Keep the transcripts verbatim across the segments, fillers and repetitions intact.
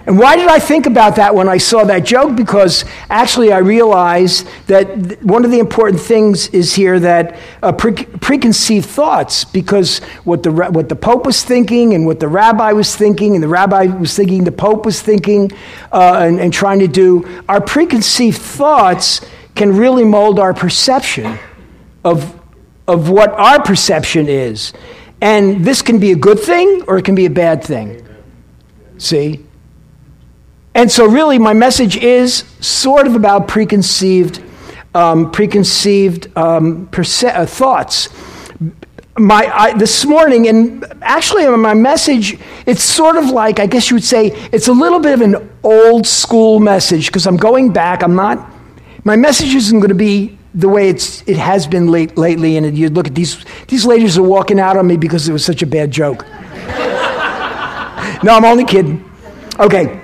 And why did I think about that when I saw that joke? Because actually I realized that one of the important things is here that uh, pre- preconceived thoughts, because what the what the Pope was thinking and what the rabbi was thinking and the rabbi was thinking, the Pope was thinking uh, and, and trying to do, our preconceived thoughts can really mold our perception of, of what our perception is. And this can be a good thing or it can be a bad thing. See? And so really my message is sort of about preconceived um, preconceived um, perce- uh, thoughts. My I, This morning, and actually my message, it's sort of like, I guess you would say, it's a little bit of an old school message, because I'm going back. I'm not, my message isn't going to be the way it's it has been late, lately, and you look at these, these ladies are walking out on me because it was such a bad joke. No, I'm only kidding. Okay.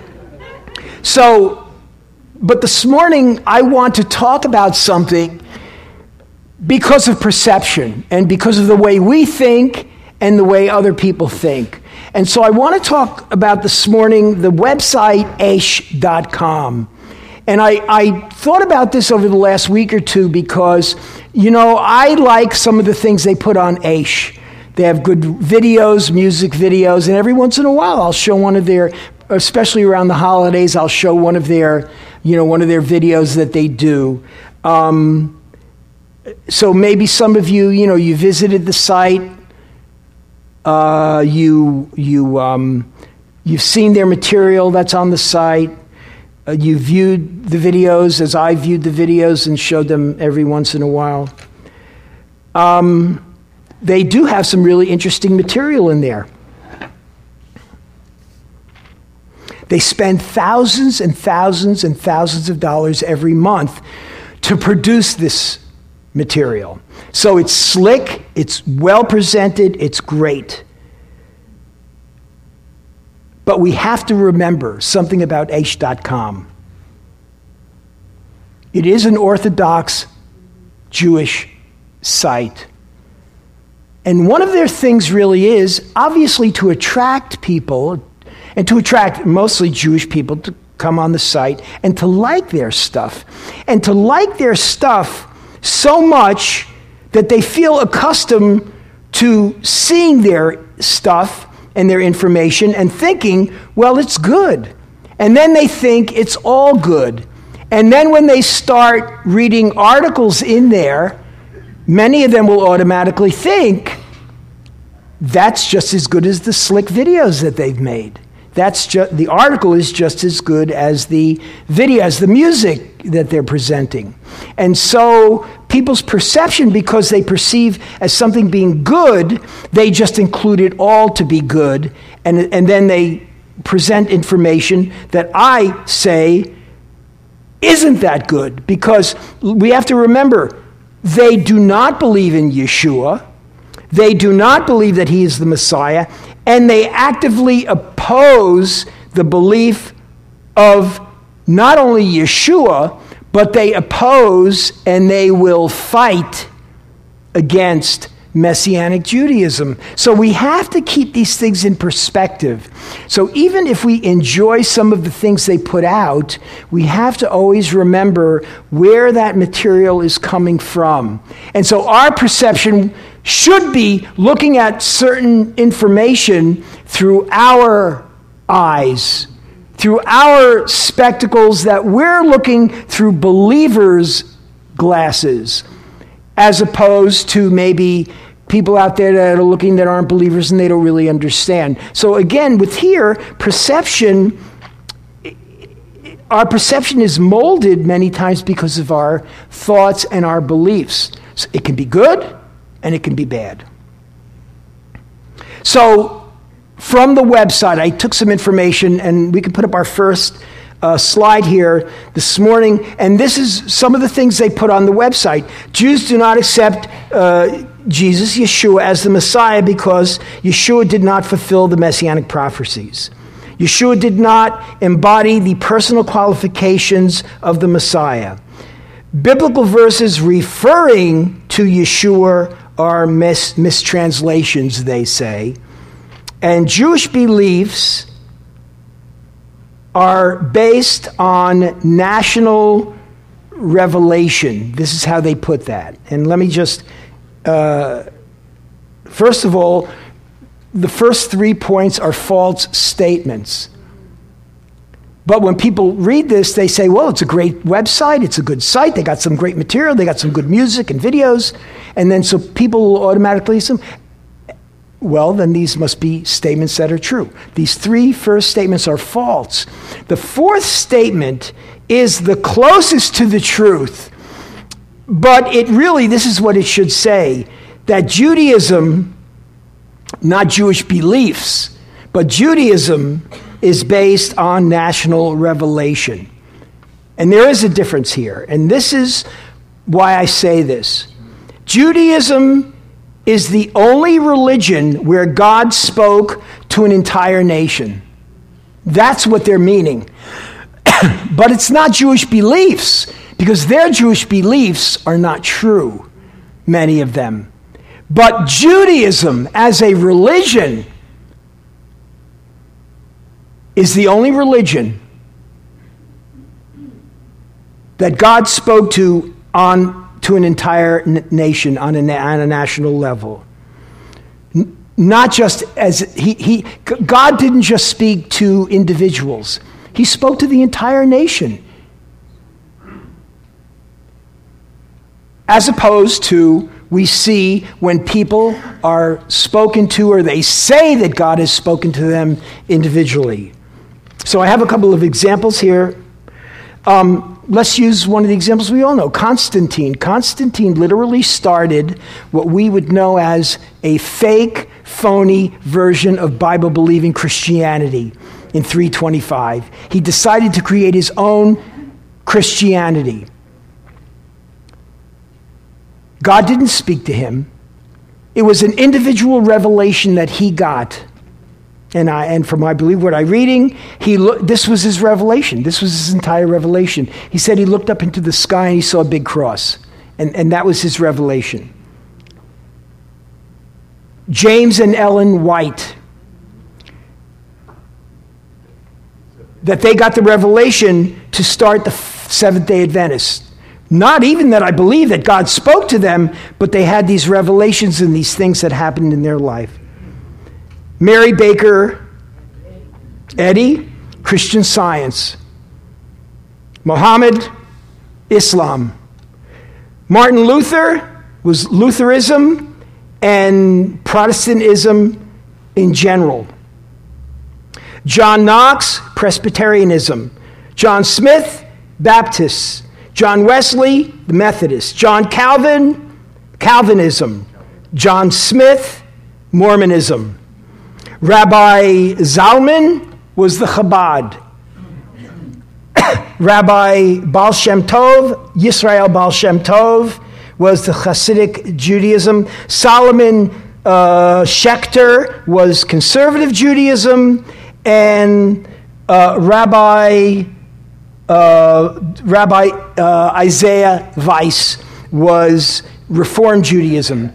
So, but this morning I want to talk about something because of perception and because of the way we think and the way other people think. And so I want to talk about this morning the website aish dot com. And I, I thought about this over the last week or two because, you know, I like some of the things they put on Aish. They have good videos, music videos, and every once in a while I'll show one of their, especially around the holidays, I'll show one of their, you know, one of their videos that they do. Um, so maybe some of you, you know, you visited the site, uh, you you um, you've seen their material that's on the site. Uh, you viewed the videos as I viewed the videos and showed them every once in a while. Um, they do have some really interesting material in there. They spend thousands and thousands and thousands of dollars every month to produce this material. So it's slick, it's well presented, it's great. But we have to remember something about aish dot com. It is an Orthodox Jewish site. And one of their things really is, obviously, to attract people, and to attract mostly Jewish people to come on the site and to like their stuff. And to like their stuff so much that they feel accustomed to seeing their stuff and their information and thinking, well, it's good. And then they think it's all good. And then when they start reading articles in there, many of them will automatically think that's just as good as the slick videos that they've made. That's just, the article is just as good as the video, as the music that they're presenting. And so people's perception, because they perceive as something being good, they just include it all to be good. And, and then they present information that I say isn't that good, because we have to remember, they do not believe in Yeshua. They do not believe that he is the Messiah, and they actively oppose the belief of not only Yeshua, but they oppose and they will fight against Messianic Judaism. So we have to keep these things in perspective. So even if we enjoy some of the things they put out, we have to always remember where that material is coming from. And so our perception should be looking at certain information through our eyes, through our spectacles, that we're looking through believers' glasses, as opposed to maybe people out there that are looking that aren't believers and they don't really understand. So again, with here, perception, our perception is molded many times because of our thoughts and our beliefs. So it can be good and it can be bad. So from the website, I took some information, and we can put up our first uh, slide here this morning. And this is some of the things they put on the website. Jews do not accept uh, Jesus, Yeshua, as the Messiah because Yeshua did not fulfill the Messianic prophecies. Yeshua did not embody the personal qualifications of the Messiah. Biblical verses referring to Yeshua are mis- mistranslations, they say. And Jewish beliefs are based on national revelation. This is how they put that. And let me just, uh, first of all, the first three points are false statements. But when people read this, they say, well, it's a great website, it's a good site, they got some great material, they got some good music and videos, and then so people will automatically assume, well, then these must be statements that are true. These three first statements are false. The fourth statement is the closest to the truth, but it really, this is what it should say, that Judaism, not Jewish beliefs, but Judaism is based on national revelation. And there is a difference here, and this is why I say this. Judaism is the only religion where God spoke to an entire nation. That's what they're meaning. But it's not Jewish beliefs, because their Jewish beliefs are not true, many of them. But Judaism as a religion is the only religion that God spoke to on to an entire n- nation on a, on a national level. N- not just as he, he, God didn't just speak to individuals. He spoke to the entire nation. As opposed to, we see when people are spoken to or they say that God has spoken to them individually. So I have a couple of examples here. Um, let's use one of the examples we all know, Constantine. Constantine literally started what we would know as a fake, phony version of Bible-believing Christianity in three twenty-five. He decided to create his own Christianity. God didn't speak to him. It was an individual revelation that he got. And I, and from I believe what I'm reading, he lo- this was his revelation. This was his entire revelation. He said he looked up into the sky and he saw a big cross. And, and that was his revelation. James and Ellen White. That they got the revelation to start the Seventh-day Adventists. Not even that I believe that God spoke to them, but they had these revelations and these things that happened in their life. Mary Baker Eddy, Christian Science. Muhammad, Islam. Martin Luther was Lutheranism and Protestantism in general. John Knox, Presbyterianism. John Smith, Baptists. John Wesley, the Methodists. John Calvin, Calvinism. John Smith, Mormonism. Rabbi Zalman was the Chabad. Rabbi Baal Shem Tov, Yisrael Baal Shem Tov, was the Hasidic Judaism. Solomon uh, Schechter was conservative Judaism. And uh, Rabbi uh, Rabbi uh, Isaiah Weiss was Reform Judaism.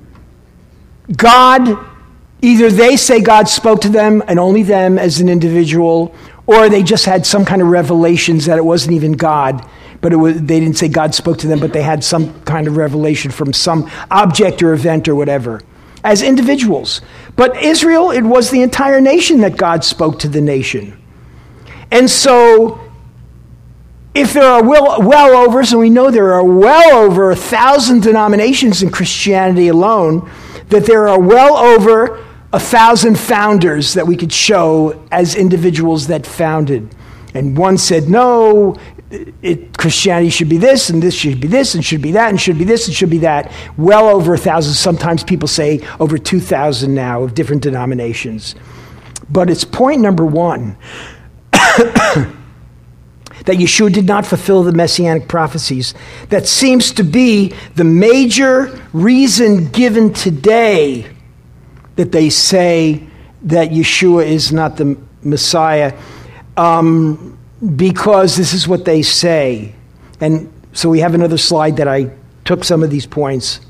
God, either they say God spoke to them and only them as an individual, or they just had some kind of revelations that it wasn't even God, but it was, they didn't say God spoke to them, but they had some kind of revelation from some object or event or whatever, as individuals. But Israel, it was the entire nation that God spoke to the nation. And so, if there are well, well over, so we know there are well over a thousand denominations in Christianity alone, that there are well over a thousand founders that we could show as individuals that founded. And one said, no, it, Christianity should be this, and this should be this, and should be that, and should be this, and should be that. Well over a thousand. Sometimes people say over two thousand now of different denominations. But it's point number one, that Yeshua did not fulfill the messianic prophecies. That seems to be the major reason given today that they say that Yeshua is not the Messiah, um, because this is what they say. And so we have another slide that I took some of these points.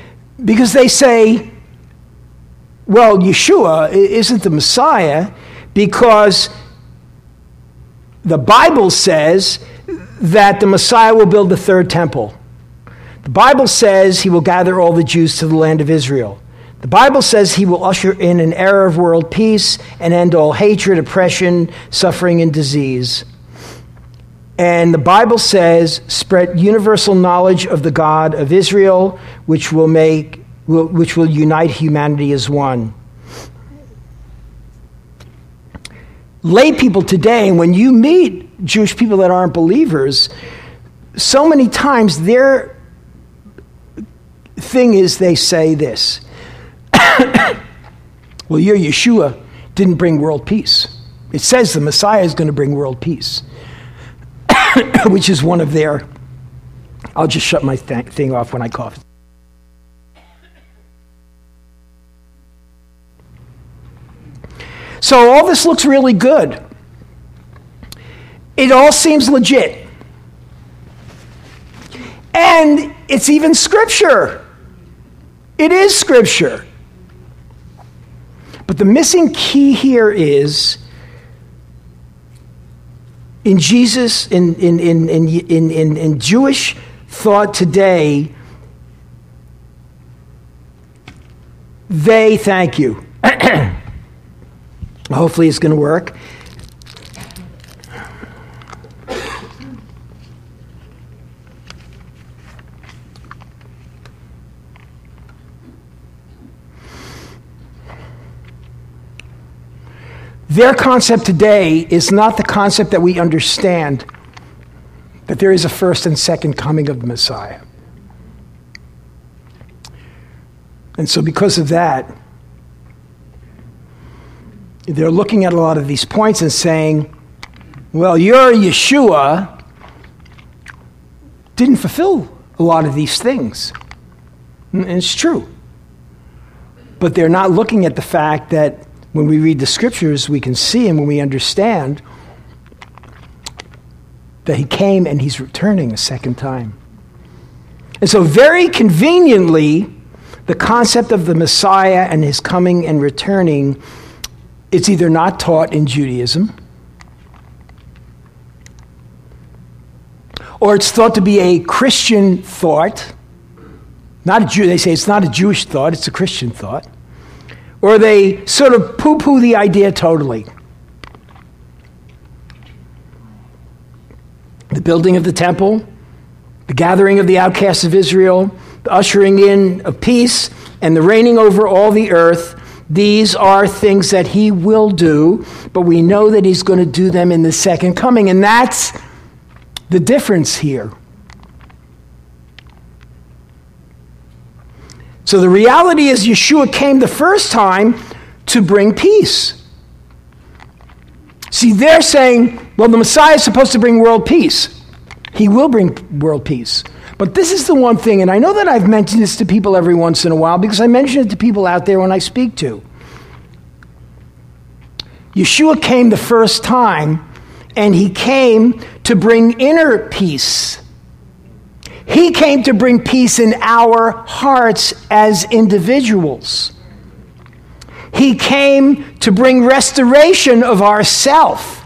Because they say, well, Yeshua isn't the Messiah because the Bible says that the Messiah will build the third temple. The Bible says he will gather all the Jews to the land of Israel. The Bible says he will usher in an era of world peace and end all hatred, oppression, suffering, and disease. And the Bible says, spread universal knowledge of the God of Israel, which will make, will, which will unite humanity as one. Lay people today, when you meet Jewish people that aren't believers, so many times their thing is they say this, well, your Yeshua didn't bring world peace. It says the Messiah is going to bring world peace, which is one of their, I'll just shut my th- thing off when I cough. So all this looks really good. It all seems legit. And it's even scripture. It is scripture. But the missing key here is in Jesus, in, in, in, in, in, in, in Jewish thought today, they thank you. Hopefully it's going to work. Their concept today is not the concept that we understand, that there is a first and second coming of the Messiah. And so because of that, they're looking at a lot of these points and saying, well, your Yeshua didn't fulfill a lot of these things. And it's true. But they're not looking at the fact that when we read the scriptures, we can see and when we understand that he came and he's returning a second time. And so very conveniently, the concept of the Messiah and his coming and returning, it's either not taught in Judaism, or it's thought to be a Christian thought. Not a Jew, they say it's not a Jewish thought, it's a Christian thought. Or they sort of poo-poo the idea totally. The building of the temple, the gathering of the outcasts of Israel, the ushering in of peace, and the reigning over all the earth, these are things that he will do, but we know that he's going to do them in the second coming, and that's the difference here. So the reality is Yeshua came the first time to bring peace. See, they're saying, well, the Messiah is supposed to bring world peace. He will bring world peace. But this is the one thing, and I know that I've mentioned this to people every once in a while because I mention it to people out there when I speak to. Yeshua came the first time, and he came to bring inner peace. He came to bring peace in our hearts as individuals. He came to bring restoration of ourself.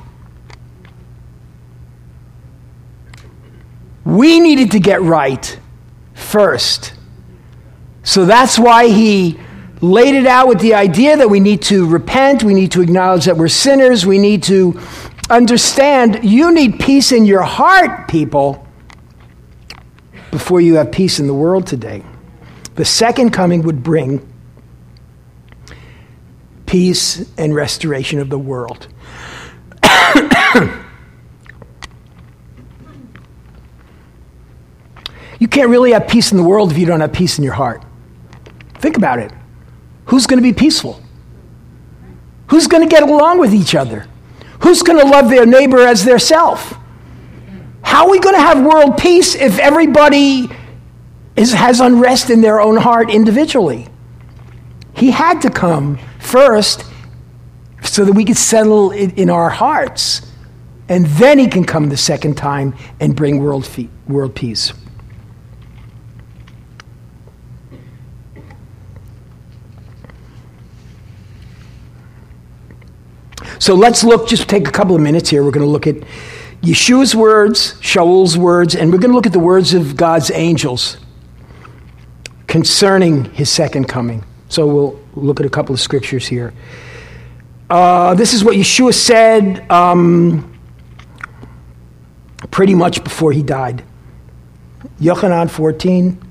We needed to get right first. So that's why he laid it out with the idea that we need to repent, we need to acknowledge that we're sinners, we need to understand you need peace in your heart, people, before you have peace in the world today. The second coming would bring peace and restoration of the world. You can't really have peace in the world if you don't have peace in your heart. Think about it. Who's going to be peaceful? Who's going to get along with each other? Who's going to love their neighbor as their self? How are we going to have world peace if everybody is, has unrest in their own heart individually? He had to come first so that we could settle it in our hearts. And then he can come the second time and bring world, fe- world peace. So let's look, just take a couple of minutes here. We're going to look at Yeshua's words, Shaul's words, and we're going to look at the words of God's angels concerning his second coming. So we'll look at a couple of scriptures here. Uh, this is what Yeshua said um, pretty much before he died. Yochanan fourteen.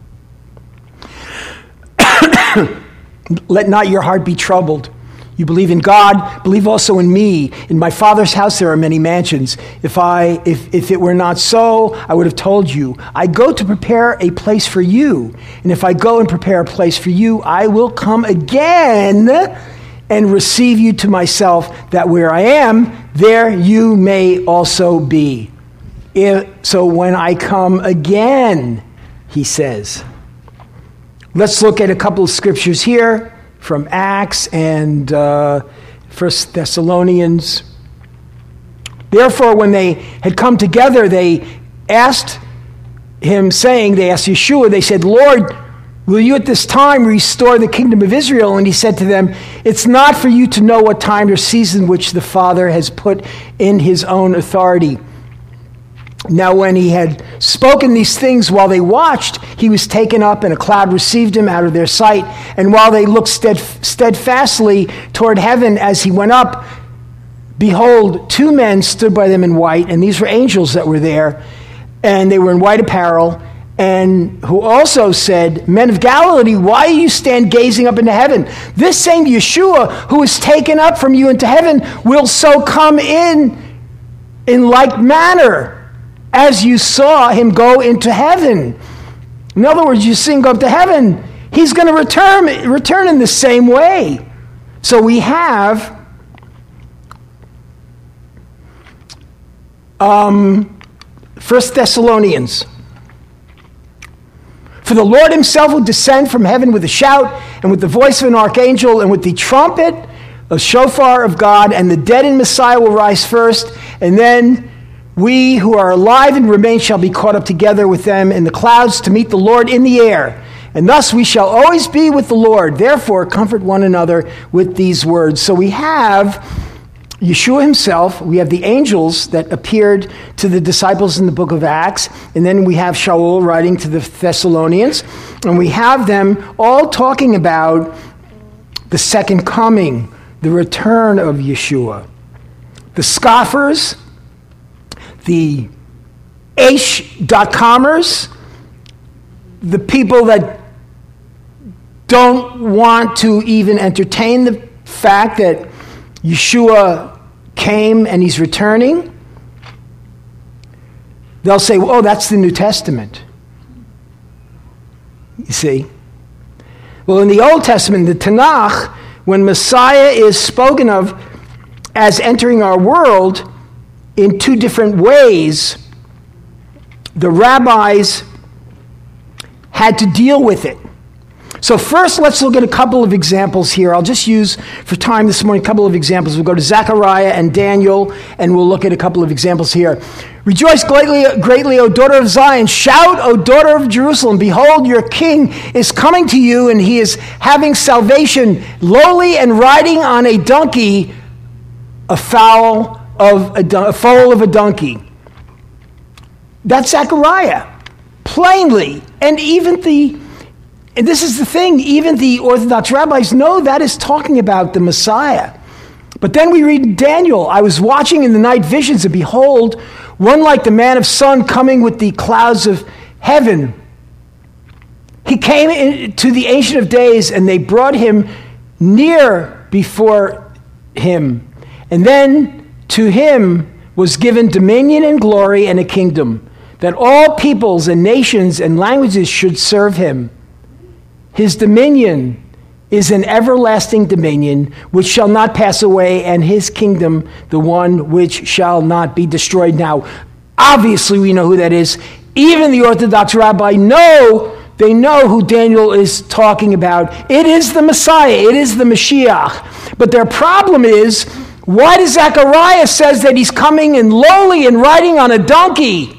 Let not your heart be troubled. You believe in God, believe also in me. In my Father's house there are many mansions. If I, if, if it were not so, I would have told you. I go to prepare a place for you. And if I go and prepare a place for you, I will come again and receive you to myself, that where I am, there you may also be. If, so when I come again, he says. Let's look at a couple of scriptures here from Acts and uh, First Thessalonians. Therefore, when they had come together, they asked him, saying, they asked Yeshua, they said, Lord, will you at this time restore the kingdom of Israel? And he said to them, it's not for you to know what time or season which the Father has put in his own authority. Now when he had spoken these things while they watched, he was taken up, and a cloud received him out of their sight. And while they looked stead- steadfastly toward heaven as he went up, behold, two men stood by them in white, and these were angels that were there, and they were in white apparel, and who also said, Men of Galilee, why do you stand gazing up into heaven? This same Yeshua, who is taken up from you into heaven, will so come in in like manner as you saw him go into heaven. In other words, you see him go up to heaven, he's going to return, return in the same way. So we have um, First Thessalonians. For the Lord himself will descend from heaven with a shout, and with the voice of an archangel, and with the trumpet, a shofar of God, and the dead in Messiah will rise first, and then we who are alive and remain shall be caught up together with them in the clouds to meet the Lord in the air. And thus we shall always be with the Lord. Therefore, comfort one another with these words. So we have Yeshua himself. We have the angels that appeared to the disciples in the book of Acts. And then we have Shaul writing to the Thessalonians. And we have them all talking about the second coming, the return of Yeshua. The scoffers, the Aish dot comers, the people that don't want to even entertain the fact that Yeshua came and he's returning, they'll say, oh, that's the New Testament. You see? Well, in the Old Testament, the Tanakh, when Messiah is spoken of as entering our world in two different ways, the rabbis had to deal with it. So first, let's look at a couple of examples here. I'll just use, for time this morning, a couple of examples. We'll go to Zechariah and Daniel, and we'll look at a couple of examples here. Rejoice greatly, greatly, O daughter of Zion. Shout, O daughter of Jerusalem. Behold, your king is coming to you, and he is having salvation, lowly and riding on a donkey, a fowl of a, a foal of a donkey. That's Zechariah, plainly. And even the, and this is the thing, even the Orthodox rabbis know that is talking about the Messiah. But then we read Daniel, I was watching in the night visions, and behold, one like the man of sun coming with the clouds of heaven. He came in to the Ancient of Days, and they brought him near before him. And then to him was given dominion and glory and a kingdom, that all peoples and nations and languages should serve him. His dominion is an everlasting dominion which shall not pass away, and his kingdom the one which shall not be destroyed. Now, obviously we know who that is. Even the Orthodox rabbi know, they know who Daniel is talking about. It is the Messiah. It is the Mashiach. But their problem is, why does Zechariah says that he's coming in lowly and riding on a donkey?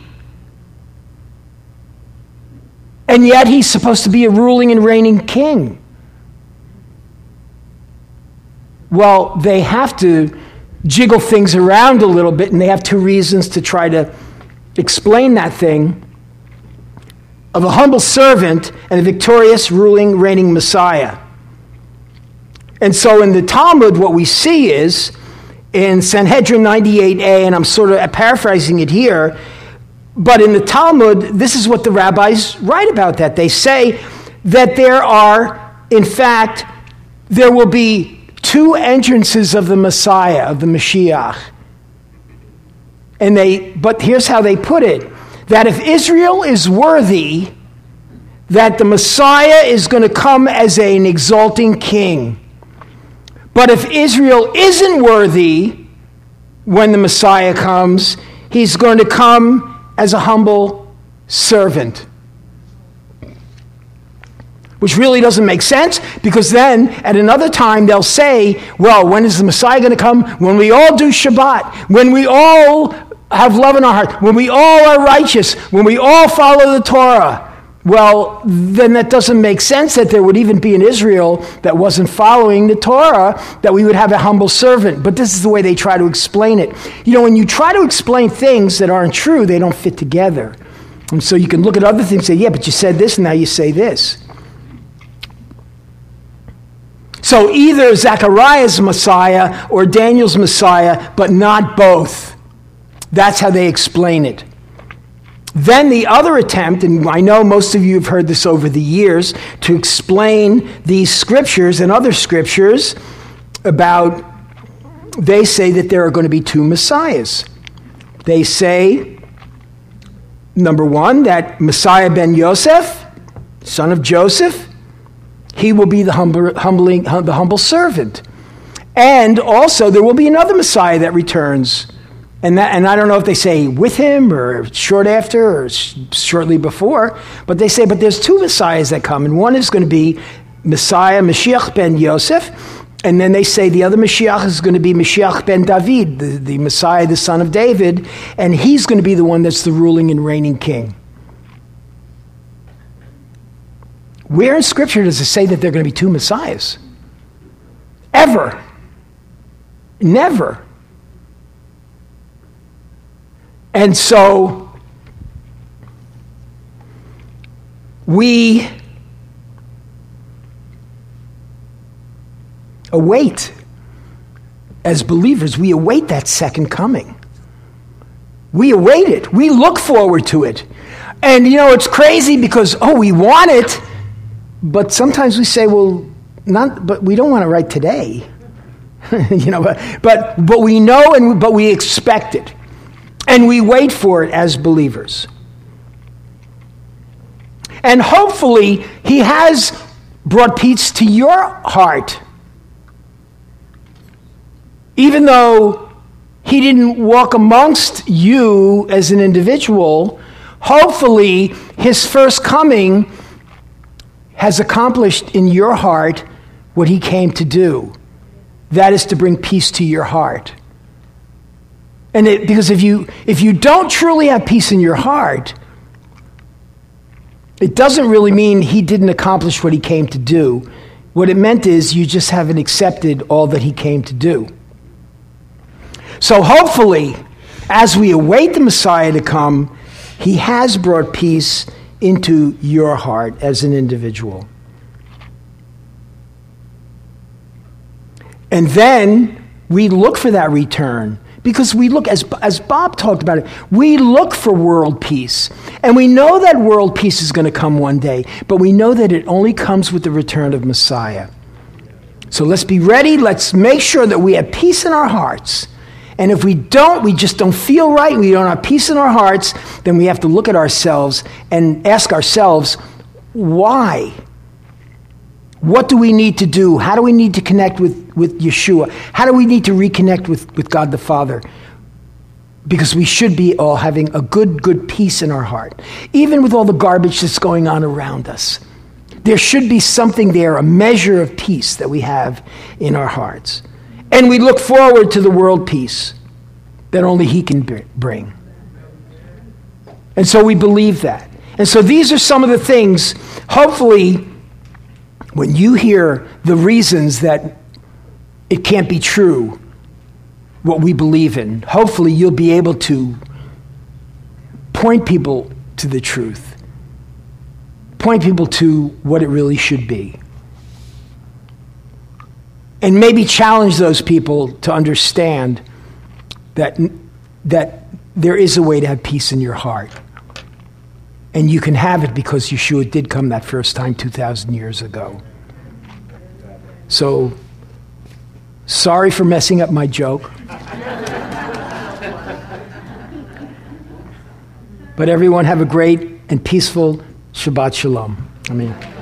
And yet he's supposed to be a ruling and reigning king. Well, they have to jiggle things around a little bit, and they have two reasons to try to explain that thing of a humble servant and a victorious, ruling, reigning Messiah. And so in the Talmud, what we see is, in Sanhedrin ninety-eight a, and I'm sort of paraphrasing it here, but in the Talmud, this is what the rabbis write about that. They say that there are, in fact, there will be two entrances of the Messiah, of the Mashiach. And they, but here's how they put it, that if Israel is worthy, that the Messiah is going to come as an exalting king. But if Israel isn't worthy when the Messiah comes, he's going to come as a humble servant. Which really doesn't make sense, because then at another time they'll say, well, when is the Messiah going to come? When we all do Shabbat, when we all have love in our heart, when we all are righteous, when we all follow the Torah. Well, then that doesn't make sense that there would even be an Israel that wasn't following the Torah, that we would have a humble servant. But this is the way they try to explain it. You know, when you try to explain things that aren't true, they don't fit together. And so you can look at other things and say, yeah, but you said this and now you say this. So either Zechariah's Messiah or Daniel's Messiah, but not both. That's how they explain it. Then the other attempt, and I know most of you have heard this over the years, to explain these scriptures and other scriptures about, they say that there are going to be two Messiahs. They say, number one, that Messiah ben Yosef, son of Joseph, he will be the humble, humbling, the humble servant. And also there will be another Messiah that returns. And that, and I don't know if they say with him or short after or sh- shortly before, but they say, but there's two Messiahs that come, and one is going to be Messiah, Mashiach ben Yosef, and then they say the other Mashiach is going to be Mashiach ben David, the, the Messiah, the son of David, and he's going to be the one that's the ruling and reigning king. Where in Scripture does it say that there are going to be two Messiahs? Ever. Never. And so we await, as believers, we await that second coming. We await it. We look forward to it. And, you know, it's crazy because, oh, we want it, but sometimes we say, well, not, but we don't want it right today. you know, but, but, but we know, and but we expect it. And we wait for it as believers. And hopefully, he has brought peace to your heart. Even though he didn't walk amongst you as an individual, hopefully, his first coming has accomplished in your heart what he came to do. That is to bring peace to your heart. And it, because if you if you don't truly have peace in your heart, it doesn't really mean he didn't accomplish what he came to do. What it meant is you just haven't accepted all that he came to do. So hopefully, as we await the Messiah to come, he has brought peace into your heart as an individual. And then we look for that return. Because we look, as, as Bob talked about it, we look for world peace. And we know that world peace is going to come one day, but we know that it only comes with the return of Messiah. So let's be ready. Let's make sure that we have peace in our hearts. And if we don't, we just don't feel right, we don't have peace in our hearts, then we have to look at ourselves and ask ourselves, why? What do we need to do? How do we need to connect with, with Yeshua? How do we need to reconnect with, with God the Father? Because we should be all having a good, good peace in our heart. Even with all the garbage that's going on around us. There should be something there, a measure of peace that we have in our hearts. And we look forward to the world peace that only he can bring. And so we believe that. And so these are some of the things, hopefully, when you hear the reasons that it can't be true, what we believe in. Hopefully you'll be able to point people to the truth. Point people to what it really should be. And maybe challenge those people to understand that, that there is a way to have peace in your heart. And you can have it because Yeshua did come that first time two thousand years ago. So, sorry for messing up my joke. But everyone have a great and peaceful Shabbat Shalom. Amen.